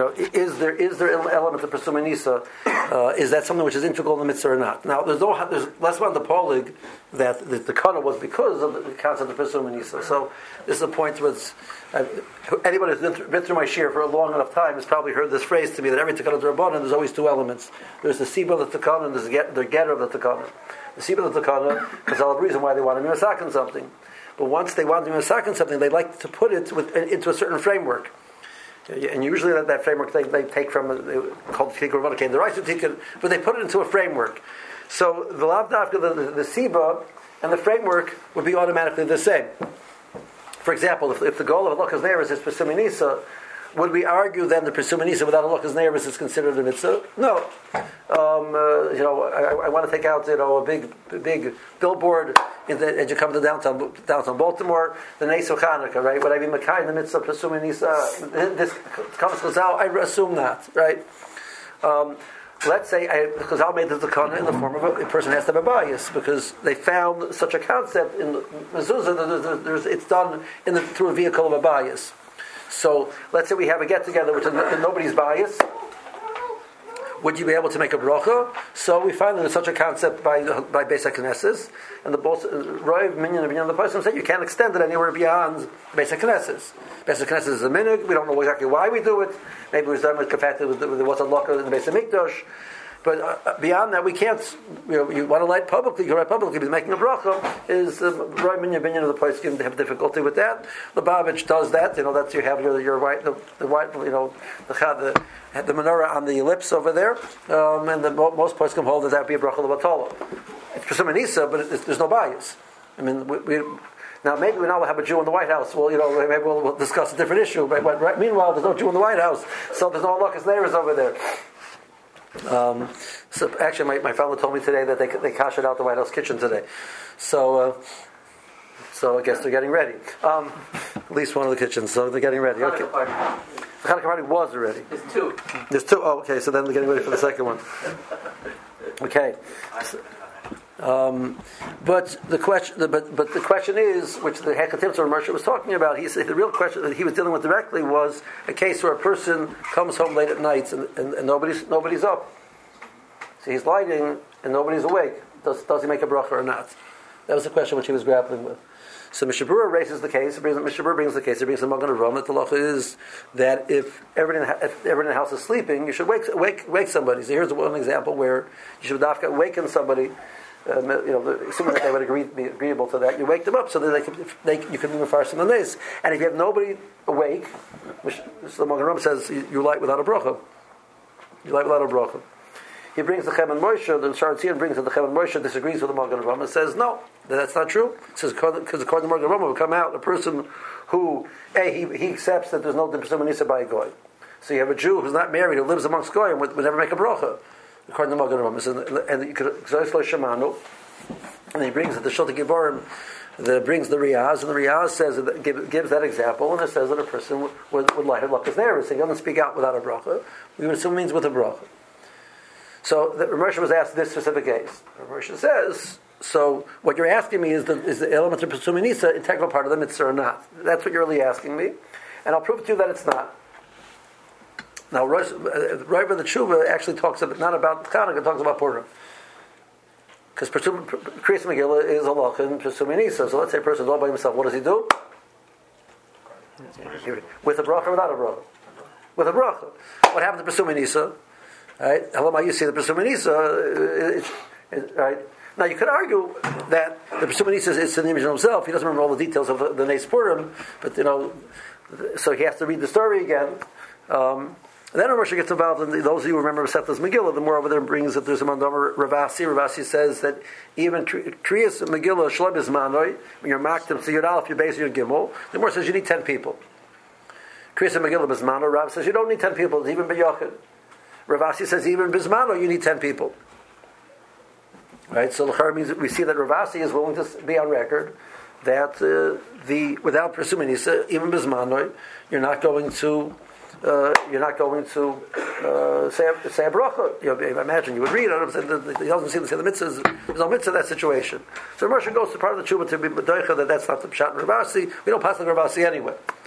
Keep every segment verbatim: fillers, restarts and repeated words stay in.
know, is there is there an element of Presuma Nisa? Uh, is that something which is integral in the mitzvah or not? Now, there's no there's less about the polig that the, the kana was because of the concept of Presuma Nisa. So this is a point where it's, uh, anybody who's been through, been through my shir for a long enough time has probably heard this phrase to me that every takana d'Rabbanan there's always two elements. There's the siba of the takana and there's the, get, the getter of the takana. The siba of the takana because they'll have a reason why they want to be masakin something. But once they want to be masakin something, they like to put it with, into a certain framework. And usually that, that framework they, they take from uh, called Tikkur Ravana, the Raisa Tikkur, but they put it into a framework. So the Lav Dafka, the, the, the Siba, and the framework would be automatically the same. For example, if, if the goal of Halakas Neiris is Presuma Nisa, would we argue then the Presuma Nisa without Halakas Neiris is considered a mitzvah? No. Um, uh, you know, I, I want to take out you know a big big billboard in the, as you come to downtown downtown Baltimore, the Nes of Hanukkah, right? Would I be Makai in the mitzvah Presuma Nisa? This comes Chazal, I assume not, right? Um, Let's say Chazal made the zakana in the form of a, a person has to have a bias because they found such a concept in mezuzah that there's, there's, it's done in the, through a vehicle of a bias. So let's say we have a get together which is nobody's bias. Would you be able to make a bracha? So we find that there's such a concept by by Beis HaKnesses, and the both Rav Minyan and Binyan the person said you can't extend it anywhere beyond Beis HaKnesses. Beis HaKnesses is a minhag. We don't know exactly why we do it. Maybe it was done with kafet with the what's a locker in the Beis HaMikdash. But uh, beyond that, we can't. You know, you want to light publicly, you write publicly, but making a bracha is Rav Minyan Binyan of the place. They have difficulty with that. The Lubavitch does that. You know, that's you have your your white the, the white you know the the. the menorah on the ellipse over there, um, and the, most poskim hold that that would be a bracha levatala. It's Presuma Nisa, but it, there's no bias. I mean, we, we, now maybe we now have a Jew in the White House. Well, you know, maybe we'll, we'll discuss a different issue. But, but right, meanwhile, there's no Jew in the White House, so there's no Halakas Neiris over there. Um, so actually, my, my family told me today that they they kashed out the White House kitchen today. So. Uh, So I guess they're getting ready. Um, at least one of the kitchens, so they're getting ready. Okay. The Hanukkah party was already. There's two. There's two. Oh, okay. So then they're getting ready for the second one. Okay. So, um, but the question, the, but but the question is, which the Hekatim or Moshe was talking about. He said the real question that he was dealing with directly was a case where a person comes home late at night and, and, and nobody's nobody's up. So he's lighting and nobody's awake. Does does he make a bracha or not? That was the question which he was grappling with. So Mishabura raises the case. Mishabura brings the case. He brings the Magen Avraham that the halacha is that if everyone in, if everyone in the house is sleeping, you should wake wake wake somebody. So here's one example where you should dafka awaken somebody. Uh, you know, assuming that they would agree, be agreeable to that, you wake them up so that they can, they, you can be mefarshim on this. And if you have nobody awake, which so the Magen Avraham says you, you light without a bracha. You light without a bracha. He brings the Chem and Moshe, the Sharatzian brings that the Chem and Moshe disagrees with the Magen Avraham and says, no, that's not true. It says, because according to the Magen Avraham will come out a person who, A, he, he accepts that there's no Presuma Nisa by a Goy. So you have a Jew who's not married, who lives amongst Goy and would, would never make a bracha, according to the Magen Avraham. And you could, Shemanu, and he brings it, the Shulchan Giborim, the, brings the Riyaz, and the Riyaz says that, give, gives that example, and it says that a person would, would, would light a Lakas Neiris. So he doesn't speak out without a bracha. We would assume it means with a bracha. So the Moshe was asked this specific case. Moshe says, so what you're asking me is the, is the element of Presuma Nisa integral part of the mitzvah or not? That's what you're really asking me. And I'll prove to you that it's not. Now, Rav the Tshuva actually talks about, not about Chanukah, it talks about Purim. Because Kriyas Megillah is halacha and Presuma Nisa. So let's say a person is all by himself. What does he do? With a bracha or without a bracha? With a bracha. What happened to Presuma Nisa? Right? Hello, you see the Presuma Nisa, right? Now you could argue that the Presuma Nisa is the image of himself. He doesn't remember all the details of the, the Nes Purim, but you know, so he has to read the story again. Um, and then Moshe gets involved in the, those of you who remember Seth's Megillah. The more over there brings that there's a mandamar Ravasi. Ravasi says that even Kriyas Megillah Shlem is manoi when you're maktim so you're alf, you're base, you're gimel. The more says you need ten people. Kriyas Megillah is manoi. Rav says you don't need ten people. It's even b'yochid. Ravasi says even Bismano you need ten people. Right? So the means we see that Ravasi is willing to be on record that uh, the without Presuma Nisa, even Bismano, you're not going to uh, you're not going to uh, say a, say a bracha. You know, imagine you would read it. He doesn't seem to say the mitzvah. There's no mitzvah in that situation. So Moshe goes to part of the tshuva to be medoicha that that's not the pshat in Ravasi. We don't pass the Ravasi anyway.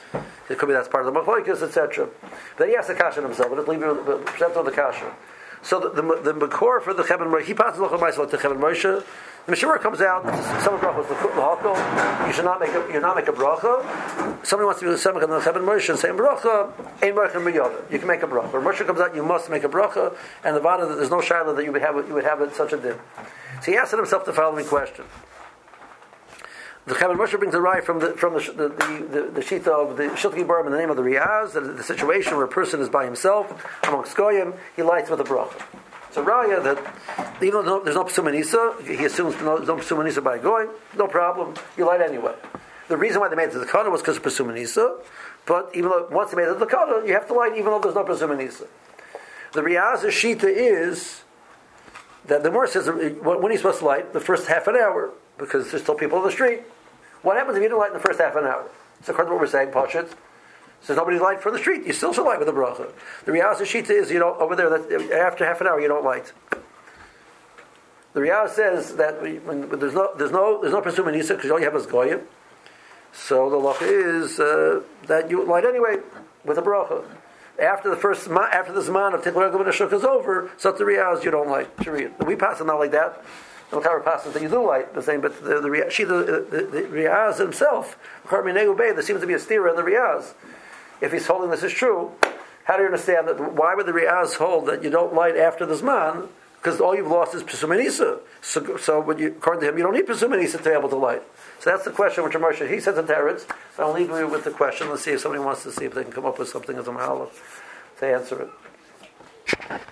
It could be that's part of the Machlokes, et cetera. But he has the kasha himself, but it's leave the present of the kasha. So the the, the Makor for the Cheben Moshe, he passes Lochel Ma'aseh to Cheben Moshe. The Meshivur comes out. Some bracha was the Hakol. You should not make a you not make a bracha. Somebody wants to do the Semach and the Cheben Moshe and say bracha. Ein bracha miyada. You can make a bracha. When Moshe comes out, you must make a bracha. And the Vada, there's no shayla that you would have you would have it such a din. So he asked himself the following question. The Cheben Moshe brings a right from the from the the the, the, the shita of the Shiltki Barim in the name of the Riaz, the, the situation where a person is by himself amongst goyim, he lights with a bracha. It's a raya that even though there's no Pesum Nisa, he assumes there's no Pesum Nisa by going, no problem, you light anyway. The reason why they made it to the Zakana was because of Pesum Nisa, but even though once they made it to the Zakana, you have to light even though there's no Pesum Nisa. The Riaz shita is that the Gemara says when are you supposed to light? The first half an hour, because there's still people on the street. What happens if you don't light in the first half an hour? So according to what we're saying, Pashit, since nobody light from the street, you still should light with a bracha. The Riaz Shita is, you know, over there, that after half an hour you don't light. The Riaz says that when, when there's no there's no there's no Pesum Nisa because all you have is goyim. So the law is uh, that you light anyway with a bracha. After the first after the Zman of Tikvar Gavin Ashuk is over, so the Riaz you don't light. We pass it not like that. The Makar passes that you do light the same, but the the, the, the, the Riaz himself, there seems to be a steer in the Riaz. If he's holding this is true, how do you understand that? Why would the Riaz hold that you don't light after the Zman? Because all you've lost is Pesum Nisa. So, so when you, according to him, you don't need Pesum Nisa to be able to light. So that's the question which Moshe, he says in Teretz. I'll leave you with the question. Let's see if somebody wants to see if they can come up with something as a Mahalach to answer it.